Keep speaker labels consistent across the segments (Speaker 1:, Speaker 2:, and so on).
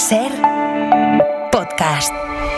Speaker 1: Ser Podcast.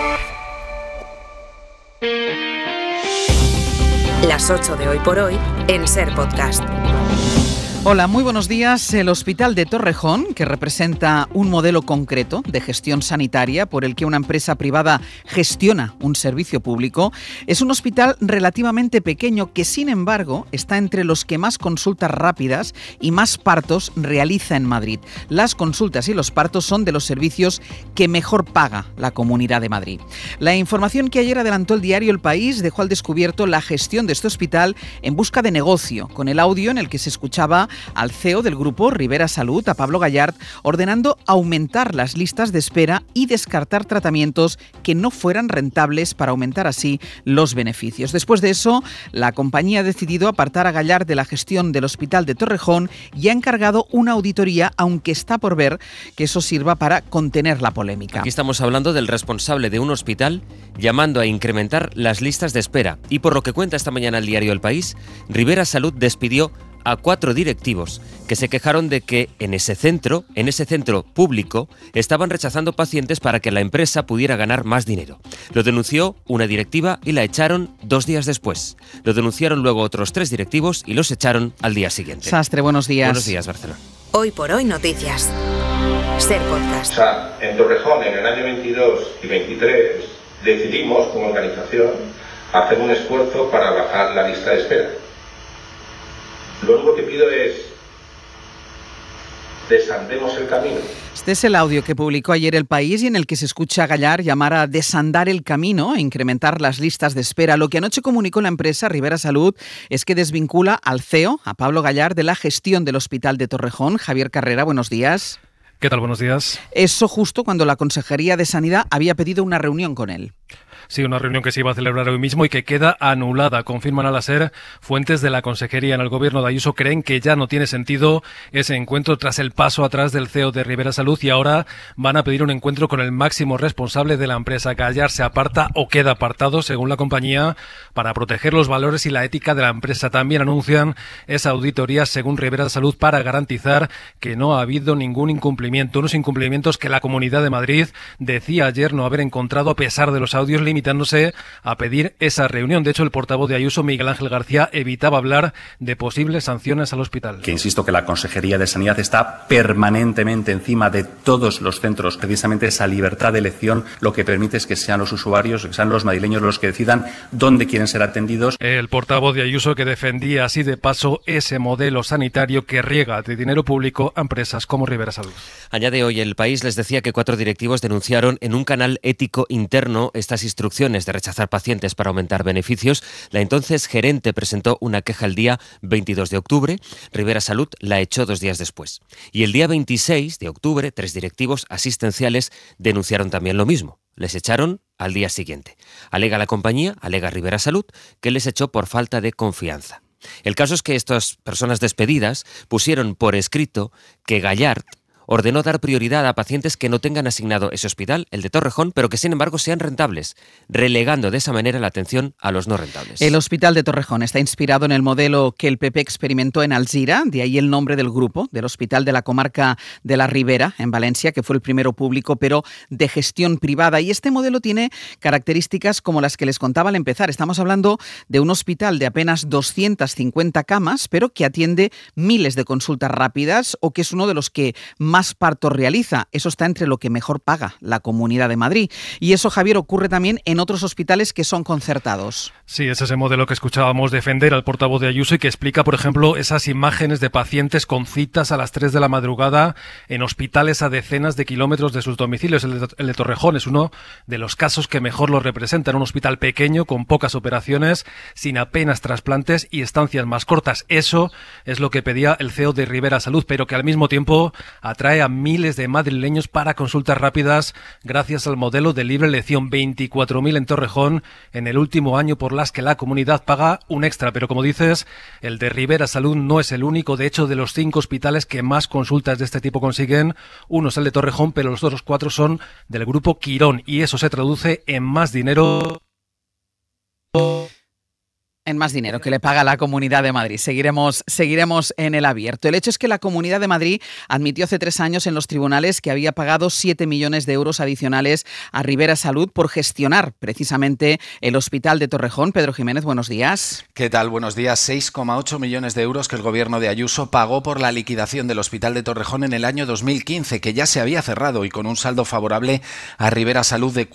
Speaker 1: Las 8 de Hoy por Hoy en Ser Podcast.
Speaker 2: Hola, muy buenos días. El Hospital de Torrejón, que representa un modelo concreto de gestión sanitaria por el que una empresa privada gestiona un servicio público, es un hospital relativamente pequeño que, sin embargo, está entre los que más consultas rápidas y más partos realiza en Madrid. Las consultas y los partos son de los servicios que mejor paga la Comunidad de Madrid. La información que ayer adelantó el diario El País dejó al descubierto la gestión de este hospital en busca de negocio, con el audio en el que se escuchaba al CEO del grupo Ribera Salud, a Pablo Gallart, ordenando aumentar las listas de espera y descartar tratamientos que no fueran rentables para aumentar así los beneficios. Después de eso, la compañía ha decidido apartar a Gallart de la gestión del Hospital de Torrejón y ha encargado una auditoría, aunque está por ver que eso sirva para contener la polémica.
Speaker 3: Aquí estamos hablando del responsable de un hospital llamando a incrementar las listas de espera. Y por lo que cuenta esta mañana el diario El País, Ribera Salud despidió a 4 directivos que se quejaron de que en ese centro público, estaban rechazando pacientes para que la empresa pudiera ganar más dinero. Lo denunció una directiva y la echaron 2 días después. Lo denunciaron luego otros 3 directivos y los echaron al día siguiente.
Speaker 2: Sastre, buenos días.
Speaker 3: Buenos días, Barcelona.
Speaker 1: Hoy por Hoy Noticias. Ser Podcast.
Speaker 4: O sea, en Torrejón, en el año 22 y 23, decidimos como organización hacer un esfuerzo para bajar la lista de espera. Lo único que pido es desandemos el camino.
Speaker 2: Este es el audio que publicó ayer El País y en el que se escucha a Gallart llamar a desandar el camino e incrementar las listas de espera. Lo que anoche comunicó la empresa Ribera Salud es que desvincula al CEO, a Pablo Gallart, de la gestión del Hospital de Torrejón. Javier Carrera, buenos días.
Speaker 5: ¿Qué tal? Buenos días.
Speaker 2: Eso justo cuando la Consejería de Sanidad había pedido una reunión con él.
Speaker 5: Sí, una reunión que se iba a celebrar hoy mismo y que queda anulada. Confirman a la SER fuentes de la Consejería en el Gobierno de Ayuso. Creen que ya no tiene sentido ese encuentro tras el paso atrás del CEO de Ribera Salud y ahora van a pedir un encuentro con el máximo responsable de la empresa. Gallart se aparta o queda apartado, según la compañía, para proteger los valores y la ética de la empresa. También anuncian esa auditoría, según Ribera Salud, para garantizar que no ha habido ningún incumplimiento. Unos incumplimientos que la Comunidad de Madrid decía ayer no haber encontrado a pesar de los audios, limitándose a pedir esa reunión. De hecho, el portavoz de Ayuso, Miguel Ángel García, evitaba hablar de posibles sanciones al hospital.
Speaker 6: Que insisto que la Consejería de Sanidad está permanentemente encima de todos los centros. Precisamente esa libertad de elección lo que permite es que sean los usuarios, que sean los madrileños los que decidan dónde quieren ser atendidos.
Speaker 5: El portavoz de Ayuso, que defendía así de paso ese modelo sanitario que riega de dinero público a empresas como Ribera Salud.
Speaker 3: Añade hoy El País, les decía que 4 directivos denunciaron en un canal ético interno estas instrucciones de rechazar pacientes para aumentar beneficios. La entonces gerente presentó una queja el día 22 de octubre. Ribera Salud la echó 2 días después. Y el día 26 de octubre, 3 directivos asistenciales denunciaron también lo mismo. Les echaron al día siguiente. Alega la compañía, alega Ribera Salud, que les echó por falta de confianza. El caso es que estas personas despedidas pusieron por escrito que Gallart ordenó dar prioridad a pacientes que no tengan asignado ese hospital, el de Torrejón, pero que sin embargo sean rentables, relegando de esa manera la atención a los no rentables.
Speaker 2: El Hospital de Torrejón está inspirado en el modelo que el PP experimentó en Alzira, de ahí el nombre del grupo, del Hospital de la Comarca de la Ribera, en Valencia, que fue el primero público, pero de gestión privada. Y este modelo tiene características como las que les contaba al empezar. Estamos hablando de un hospital de apenas 250 camas, pero que atiende miles de consultas rápidas o que es uno de los que más partos realiza. Eso está entre lo que mejor paga la Comunidad de Madrid. Y eso, Javier, ocurre también en otros hospitales que son concertados.
Speaker 5: Sí, es ese modelo que escuchábamos defender al portavoz de Ayuso y que explica, por ejemplo, esas imágenes de pacientes con citas a las 3 de la madrugada en hospitales a decenas de kilómetros de sus domicilios. El de Torrejón es uno de los casos que mejor lo representan. Un hospital pequeño, con pocas operaciones, sin apenas trasplantes y estancias más cortas. Eso es lo que pedía el CEO de Ribera Salud, pero que al mismo tiempo atrae a miles de madrileños para consultas rápidas gracias al modelo de libre elección. 24.000 en Torrejón en el último año, por las que la comunidad paga un extra. Pero como dices, el de Ribera Salud no es el único. De hecho, de los 5 hospitales que más consultas de este tipo consiguen, uno es el de Torrejón, pero los otros 4 son del grupo Quirón. Y eso se traduce en más dinero
Speaker 2: En más dinero que le paga la Comunidad de Madrid. Seguiremos en el abierto. El hecho es que la Comunidad de Madrid admitió hace 3 años en los tribunales que había pagado 7 millones de euros adicionales a Ribera Salud por gestionar precisamente el Hospital de Torrejón. Pedro Jiménez, buenos días.
Speaker 7: ¿Qué tal? Buenos días. 6,8 millones de euros que el gobierno de Ayuso pagó por la liquidación del Hospital de Torrejón en el año 2015, que ya se había cerrado y con un saldo favorable a Ribera Salud de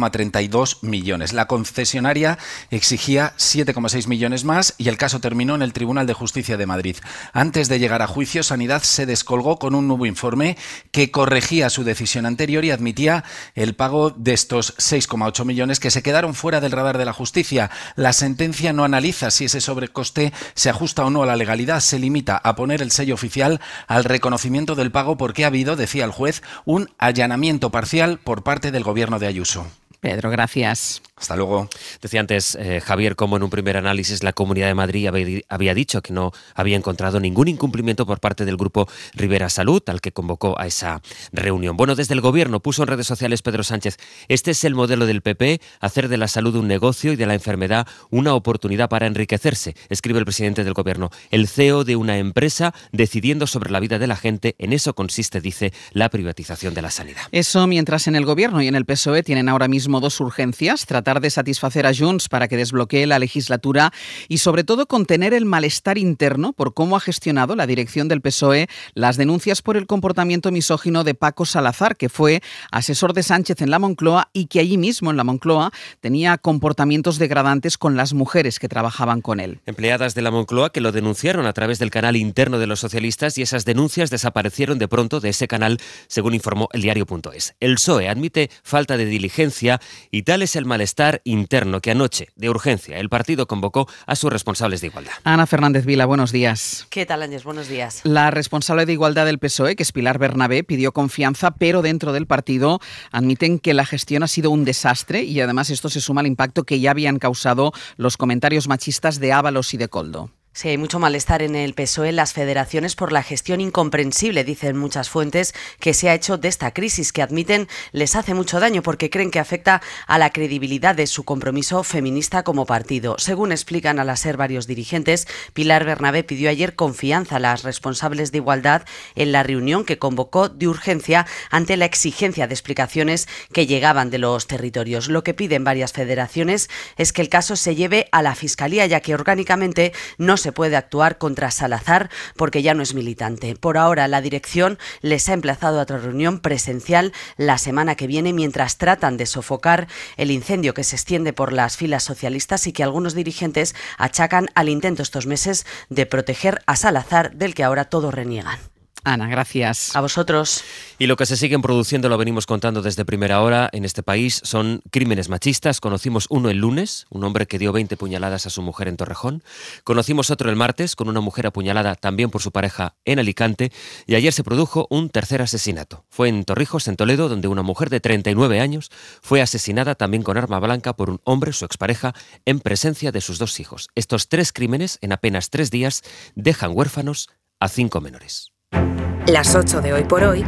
Speaker 7: 4,32 millones. La concesionaria exigía 7,6 millones más y el caso terminó en el Tribunal de Justicia de Madrid. Antes de llegar a juicio, Sanidad se descolgó con un nuevo informe que corregía su decisión anterior y admitía el pago de estos 6,8 millones que se quedaron fuera del radar de la justicia. La sentencia no analiza si ese sobrecoste se ajusta o no a la legalidad, se limita a poner el sello oficial al reconocimiento del pago porque ha habido, decía el juez, un allanamiento parcial por parte del gobierno de Ayuso.
Speaker 2: Pedro, gracias.
Speaker 7: Hasta luego.
Speaker 3: Decía antes Javier cómo en un primer análisis la Comunidad de Madrid había dicho que no había encontrado ningún incumplimiento por parte del grupo Ribera Salud, al que convocó a esa reunión. Bueno, desde el Gobierno puso en redes sociales Pedro Sánchez: este es el modelo del PP, hacer de la salud un negocio y de la enfermedad una oportunidad para enriquecerse, escribe el presidente del Gobierno. El CEO de una empresa decidiendo sobre la vida de la gente, en eso consiste, dice, la privatización de la sanidad.
Speaker 2: Eso mientras en el Gobierno y en el PSOE tienen ahora mismo 2 urgencias: tratar de satisfacer a Junts para que desbloquee la legislatura y sobre todo contener el malestar interno por cómo ha gestionado la dirección del PSOE las denuncias por el comportamiento misógino de Paco Salazar, que fue asesor de Sánchez en la Moncloa y que allí mismo en la Moncloa tenía comportamientos degradantes con las mujeres que trabajaban con él.
Speaker 3: Empleadas de la Moncloa que lo denunciaron a través del canal interno de los socialistas y esas denuncias desaparecieron de pronto de ese canal, según informó eldiario.es. El PSOE admite falta de diligencia y tal es el malestar interno que anoche, de urgencia, el partido convocó a sus responsables de igualdad.
Speaker 2: Ana Fernández Vila, buenos días.
Speaker 8: ¿Qué tal, Ángel? Buenos días.
Speaker 2: La responsable de igualdad del PSOE, que es Pilar Bernabé, pidió confianza, pero dentro del partido admiten que la gestión ha sido un desastre y además esto se suma al impacto que ya habían causado los comentarios machistas de Ábalos y de Koldo.
Speaker 8: Sí, hay mucho malestar en el PSOE, en las federaciones, por la gestión incomprensible, dicen muchas fuentes, que se ha hecho de esta crisis, que admiten les hace mucho daño porque creen que afecta a la credibilidad de su compromiso feminista como partido. Según explican a la SER varios dirigentes, Pilar Bernabé pidió ayer confianza a las responsables de igualdad en la reunión que convocó de urgencia ante la exigencia de explicaciones que llegaban de los territorios. Lo que piden varias federaciones es que el caso se lleve a la Fiscalía, ya que orgánicamente no se puede actuar contra Salazar porque ya no es militante. Por ahora, la dirección les ha emplazado a otra reunión presencial la semana que viene mientras tratan de sofocar el incendio que se extiende por las filas socialistas y que algunos dirigentes achacan al intento estos meses de proteger a Salazar, del que ahora todos reniegan.
Speaker 2: Ana, gracias.
Speaker 8: A vosotros.
Speaker 3: Y lo que se siguen produciendo, lo venimos contando desde primera hora en este país, son crímenes machistas. Conocimos uno el lunes, un hombre que dio 20 puñaladas a su mujer en Torrejón. Conocimos otro el martes, con una mujer apuñalada también por su pareja en Alicante. Y ayer se produjo un tercer asesinato. Fue en Torrijos, en Toledo, donde una mujer de 39 años fue asesinada también con arma blanca por un hombre, su expareja, en presencia de sus 2 hijos. Estos 3 crímenes, en apenas 3 días, dejan huérfanos a 5 menores.
Speaker 1: Las 8 de Hoy por Hoy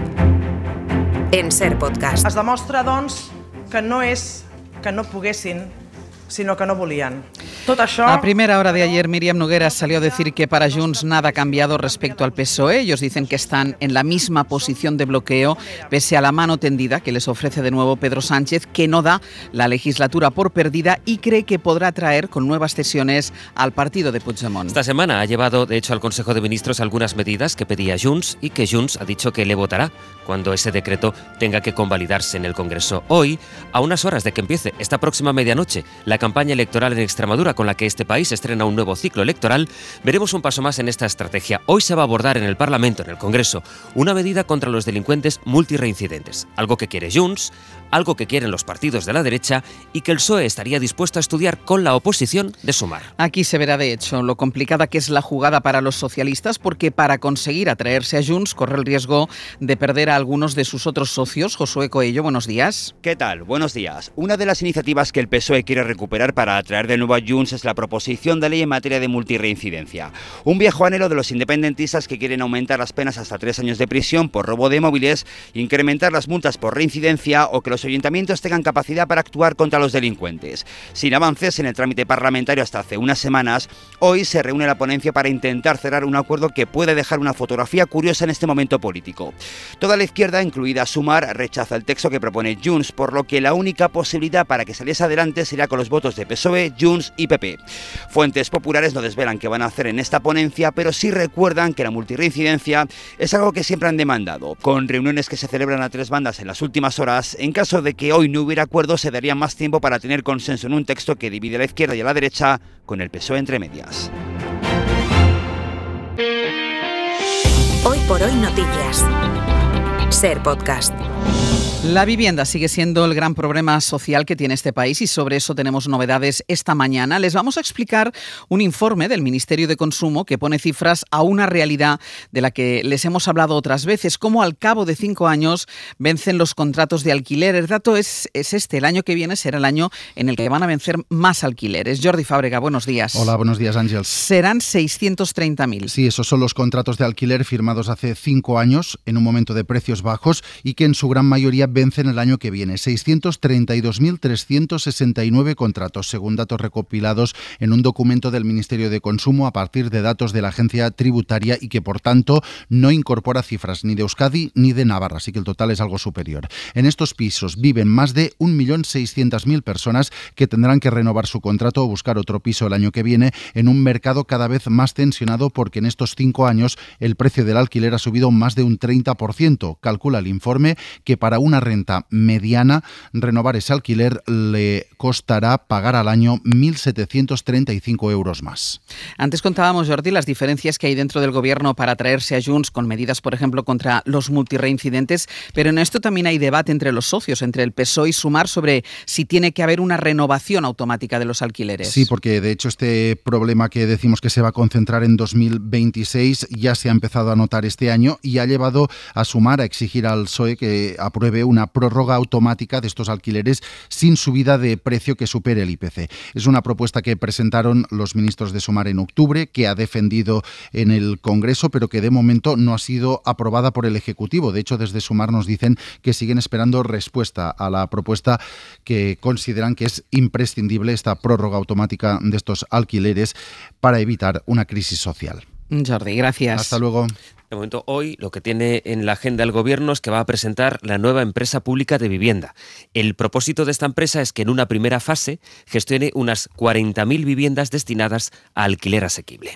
Speaker 1: en Ser Podcast.
Speaker 9: Es demostra, doncs, que no és que no poguessin, sinó que no volien. Tot això...
Speaker 2: A primera hora de ayer, Míriam Nogueras salió a decir que para Junts nada ha cambiado respecto al PSOE. Ellos dicen que están en la misma posición de bloqueo, pese a la mano tendida que les ofrece de nuevo Pedro Sánchez, que no da la legislatura por perdida y cree que podrá traer con nuevas cesiones al partido de Puigdemont.
Speaker 3: Esta semana ha llevado, de hecho, al Consejo de Ministros algunas medidas que pedía Junts y que Junts ha dicho que le votará cuando ese decreto tenga que convalidarse en el Congreso. Hoy, a unas horas de que empiece esta próxima medianoche la campaña electoral en Extremadura, con la que este país estrena un nuevo ciclo electoral, veremos un paso más en esta estrategia. Hoy se va a abordar en el Parlamento, en el Congreso, una medida contra los delincuentes multireincidentes, algo que quiere Junts, algo que quieren los partidos de la derecha y que el PSOE estaría dispuesto a estudiar con la oposición de Sumar.
Speaker 2: Aquí se verá, de hecho, lo complicada que es la jugada para los socialistas, porque para conseguir atraerse a Junts corre el riesgo de perder a algunos de sus otros socios. Josué Coello, buenos días.
Speaker 10: ¿Qué tal? Buenos días. Una de las iniciativas que el PSOE quiere recuperar para atraer de nuevo a Junts Junts es la proposición de ley en materia de multirreincidencia. Un viejo anhelo de los independentistas que quieren aumentar las penas hasta 3 años de prisión por robo de móviles, incrementar las multas por reincidencia o que los ayuntamientos tengan capacidad para actuar contra los delincuentes. Sin avances en el trámite parlamentario hasta hace unas semanas, hoy se reúne la ponencia para intentar cerrar un acuerdo que puede dejar una fotografía curiosa en este momento político. Toda la izquierda, incluida Sumar, rechaza el texto que propone Junts, por lo que la única posibilidad para que saliese adelante sería con los votos de PSOE, Junts y PP. Fuentes populares no desvelan qué van a hacer en esta ponencia, pero sí recuerdan que la multirreincidencia es algo que siempre han demandado. Con reuniones que se celebran a 3 bandas en las últimas horas, en caso de que hoy no hubiera acuerdo, se daría más tiempo para tener consenso en un texto que divide a la izquierda y a la derecha, con el PSOE entre medias.
Speaker 1: Hoy por hoy noticias. Ser Podcast.
Speaker 2: La vivienda sigue siendo el gran problema social que tiene este país y sobre eso tenemos novedades esta mañana. Les vamos a explicar un informe del Ministerio de Consumo que pone cifras a una realidad de la que les hemos hablado otras veces, cómo al cabo de 5 años vencen los contratos de alquiler. El dato es este, el año que viene será el año en el que van a vencer más alquileres. Jordi Fábrega, buenos días.
Speaker 11: Hola, buenos días, Ángels.
Speaker 2: Serán 630.000.
Speaker 11: Sí, esos son los contratos de alquiler firmados hace 5 años en un momento de precios bajos y que en su gran mayoría vencen el año que viene. 632.369 contratos, según datos recopilados en un documento del Ministerio de Consumo a partir de datos de la Agencia Tributaria y que, por tanto, no incorpora cifras ni de Euskadi ni de Navarra, así que el total es algo superior. En estos pisos viven más de 1.600.000 personas que tendrán que renovar su contrato o buscar otro piso el año que viene en un mercado cada vez más tensionado porque en estos 5 años el precio del alquiler ha subido más de un 30%. Calcula el informe que para una renta mediana renovar ese alquiler le costará pagar al año 1.735 euros más.
Speaker 2: Antes contábamos, Jordi, las diferencias que hay dentro del gobierno para traerse a Junts con medidas, por ejemplo, contra los multirreincidentes, pero en esto también hay debate entre los socios, entre el PSOE y Sumar, sobre si tiene que haber una renovación automática de los alquileres.
Speaker 11: Sí, porque de hecho este problema que decimos que se va a concentrar en 2026 ya se ha empezado a notar este año y ha llevado a Sumar a exigir al PSOE que apruebe una prórroga automática de estos alquileres sin subida de precio que supere el IPC. Es una propuesta que presentaron los ministros de Sumar en octubre, que ha defendido en el Congreso, pero que de momento no ha sido aprobada por el Ejecutivo. De hecho, desde Sumar nos dicen que siguen esperando respuesta a la propuesta, que consideran que es imprescindible esta prórroga automática de estos alquileres para evitar una crisis social.
Speaker 2: Jordi, gracias.
Speaker 11: Hasta luego.
Speaker 3: De momento, hoy lo que tiene en la agenda el Gobierno es que va a presentar la nueva empresa pública de vivienda. El propósito de esta empresa es que en una primera fase gestione unas 40.000 viviendas destinadas a alquiler asequible.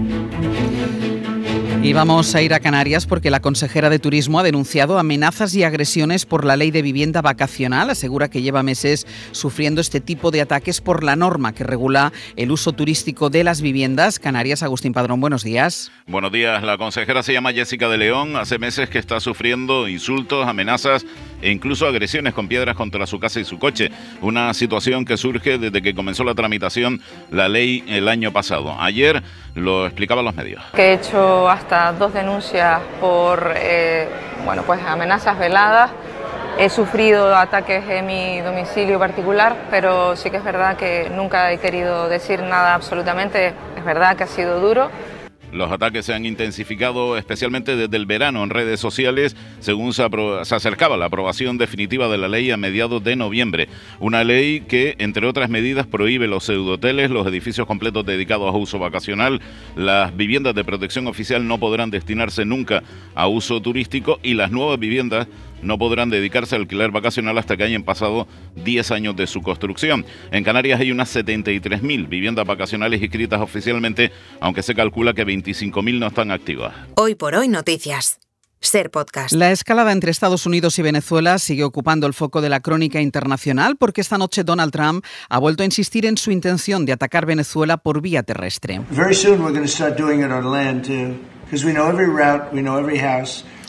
Speaker 2: Y vamos a ir a Canarias porque la consejera de Turismo ha denunciado amenazas y agresiones por la ley de vivienda vacacional. Asegura que lleva meses sufriendo este tipo de ataques por la norma que regula el uso turístico de las viviendas. Canarias, Agustín Padrón, buenos días.
Speaker 12: Buenos días. La consejera se llama Jessica de León. Hace meses que está sufriendo insultos, amenazas e incluso agresiones con piedras contra su casa y su coche. Una situación que surge desde que comenzó la tramitación la ley el año pasado. Ayer lo explicaban los medios.
Speaker 13: He hecho hasta 2 denuncias por amenazas veladas. He sufrido ataques en mi domicilio particular, pero sí que es verdad que nunca he querido decir nada absolutamente. Es verdad que ha sido duro.
Speaker 12: Los ataques se han intensificado especialmente desde el verano en redes sociales, según se acercaba la aprobación definitiva de la ley a mediados de noviembre. Una ley que, entre otras medidas, prohíbe los pseudohoteles, los edificios completos dedicados a uso vacacional, las viviendas de protección oficial no podrán destinarse nunca a uso turístico y las nuevas viviendas no podrán dedicarse al alquiler vacacional hasta que hayan pasado 10 años de su construcción. En Canarias hay unas 73.000 viviendas vacacionales inscritas oficialmente, aunque se calcula que 25.000 no están activas.
Speaker 1: Hoy por hoy noticias. Ser Podcast.
Speaker 2: La escalada entre Estados Unidos y Venezuela sigue ocupando el foco de la crónica internacional porque esta noche Donald Trump ha vuelto a insistir en su intención de atacar Venezuela por vía terrestre.
Speaker 14: Very soon we're going to start doing it on land too, because we know every route, we know every house.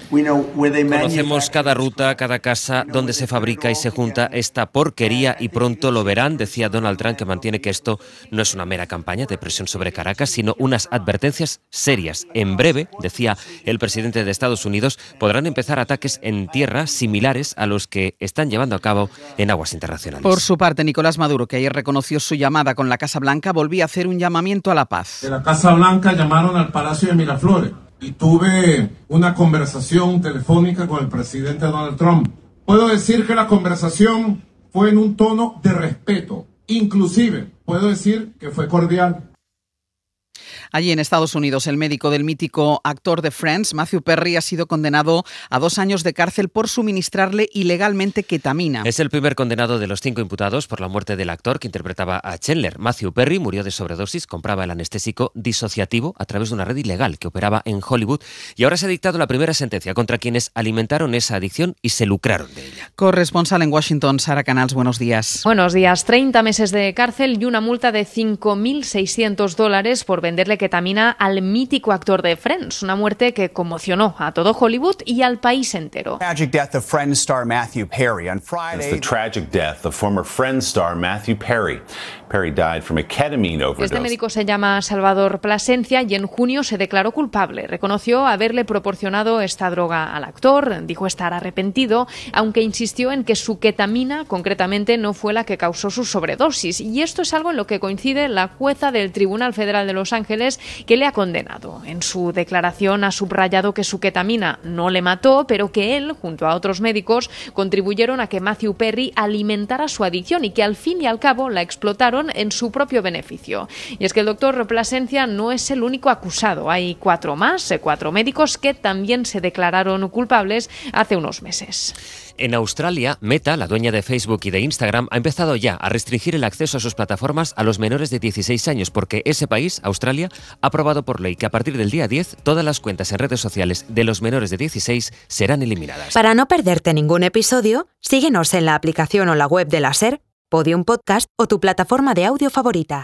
Speaker 3: Conocemos cada ruta, cada casa, donde se fabrica y se junta esta porquería y pronto lo verán, decía Donald Trump, que mantiene que esto no es una mera campaña de presión sobre Caracas, sino unas advertencias serias. En breve, decía el presidente de Estados Unidos, podrán empezar ataques en tierra similares a los que están llevando a cabo en aguas internacionales.
Speaker 2: Por su parte, Nicolás Maduro, que ayer reconoció su llamada con la Casa Blanca, volvía a hacer un llamamiento a la paz.
Speaker 14: De la Casa Blanca llamaron al Palacio de Miraflores y tuve una conversación telefónica con el presidente Donald Trump. Puedo decir que la conversación fue en un tono de respeto. Inclusive, puedo decir que fue cordial.
Speaker 2: Allí en Estados Unidos, el médico del mítico actor de Friends, Matthew Perry, ha sido condenado a 2 años de cárcel por suministrarle ilegalmente ketamina.
Speaker 3: Es el primer condenado de los 5 imputados por la muerte del actor que interpretaba a Chandler. Matthew Perry murió de sobredosis, compraba el anestésico disociativo a través de una red ilegal que operaba en Hollywood, y ahora se ha dictado la primera sentencia contra quienes alimentaron esa adicción y se lucraron de ella.
Speaker 2: Corresponsal en Washington, Sara Canals, buenos días.
Speaker 15: Buenos días. 30 meses de cárcel y una multa de $5.600 por venderle ketamina al mítico actor de Friends, una muerte que conmocionó a todo Hollywood y al país entero.
Speaker 16: Tragic death of Friends star Matthew Perry on Friday.
Speaker 17: It's the tragic death of former Friends star Matthew Perry. Perry died from a ketamine overdose.
Speaker 15: Este médico se llama Salvador Plasencia y en junio se declaró culpable. Reconoció haberle proporcionado esta droga al actor, dijo estar arrepentido, aunque insistió en que su ketamina concretamente no fue la que causó su sobredosis. Y esto es algo en lo que coincide la jueza del Tribunal Federal de Los Ángeles, que le ha condenado. En su declaración ha subrayado que su ketamina no le mató, pero que él, junto a otros médicos, contribuyeron a que Matthew Perry alimentara su adicción y que al fin y al cabo la explotaron en su propio beneficio. Y es que el doctor Plasencia no es el único acusado. Hay 4 más, 4 médicos que también se declararon culpables hace unos meses.
Speaker 3: En Australia, Meta, la dueña de Facebook y de Instagram, ha empezado ya a restringir el acceso a sus plataformas a los menores de 16 años, porque ese país, Australia, ha aprobado por ley que a partir del día 10 todas las cuentas en redes sociales de los menores de 16 serán eliminadas.
Speaker 18: Para no perderte ningún episodio, síguenos en la aplicación o la web de la SER, Podium Podcast o tu plataforma de audio favorita.